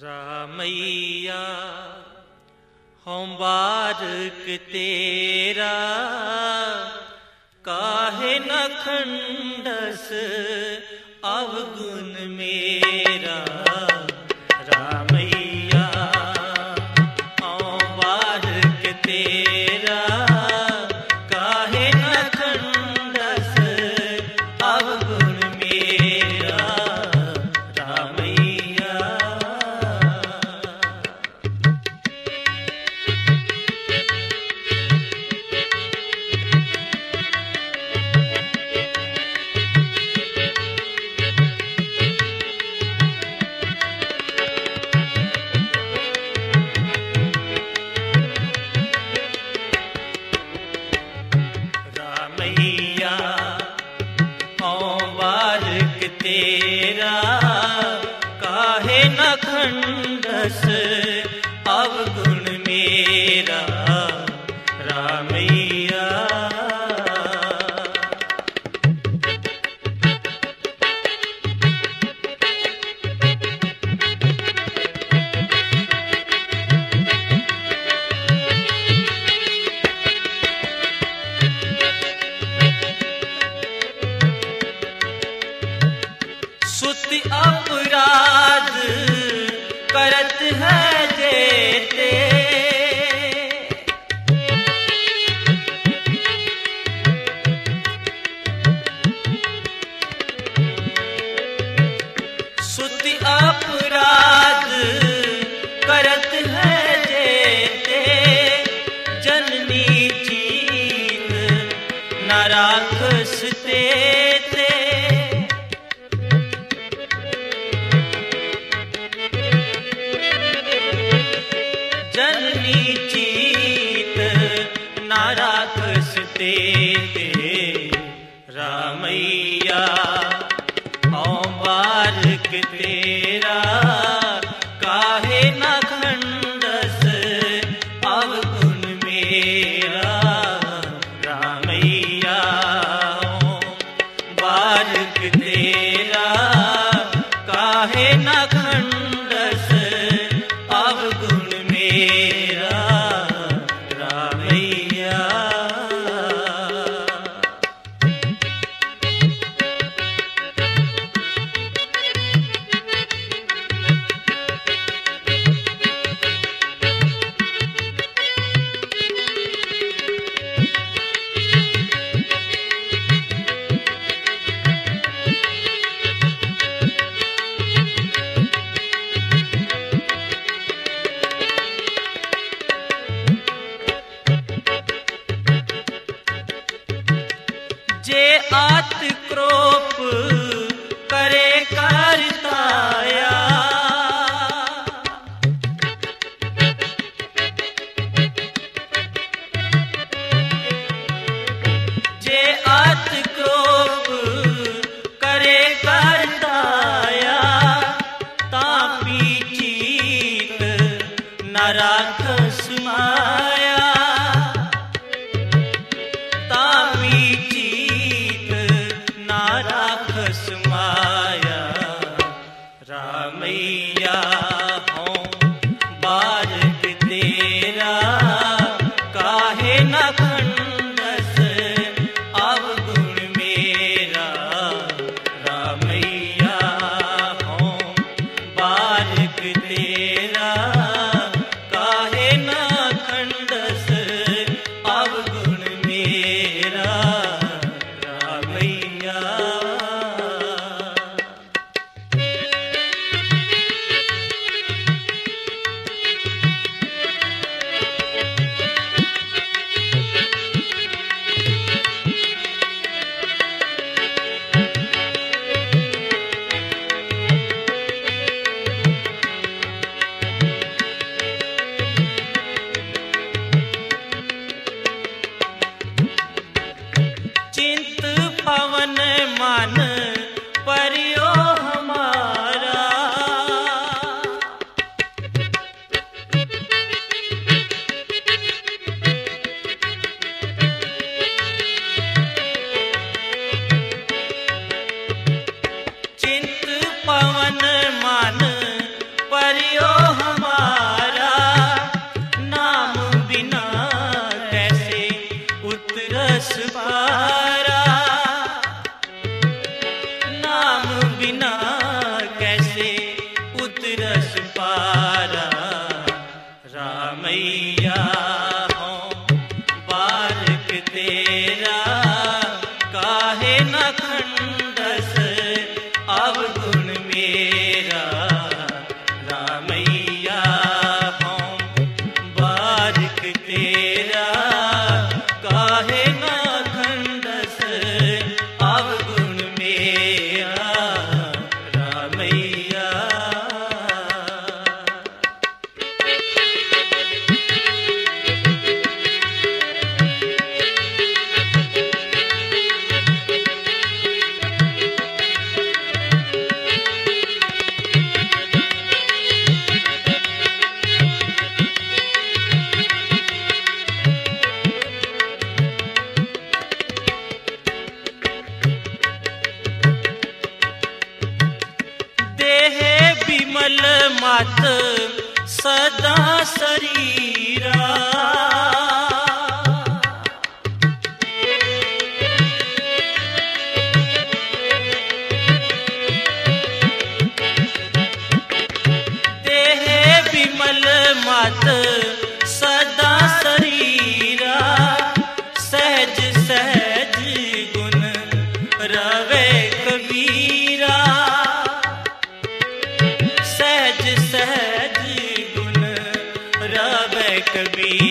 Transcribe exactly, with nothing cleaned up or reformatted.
रामैया हम बारक तेरा काहे न खंडस अवगुण मेरा। रामैया हम बारक तेरा काहे न खंडस अवगुण मेरा। रामैया रामैया हम बारक तेरा काहे न खंडस अवगुण मेरा। रामैया सुत अपराध करत है जेते। सुत अपराध करत है जेते। जननी जीत न राखस तेते। जननी जीत न राखस तेते। रामैया हम बारक तेरा काहे न खंडस अवगुण मेरा। रामैया हम बारक तेरा काहे न खंडस अवगुण मेरा। रामैया जे आत क्रोप करे करताया। जे आत क्रोप करे करताया। तापी चीत न राखस माया। तापी चीत न राखस माया। रामैया हम बारक तेरा काहे न खंडस अवगुण मेरा। रामैया हम बारक तेरा काहे न खंडस अवगुण मेरा। रामैया मत सदा शरीरा। देह विमल मत सदा शरीरा, सहज सहज गुण रवे कबीरा। सहज सहज गुण रवे कबीरा।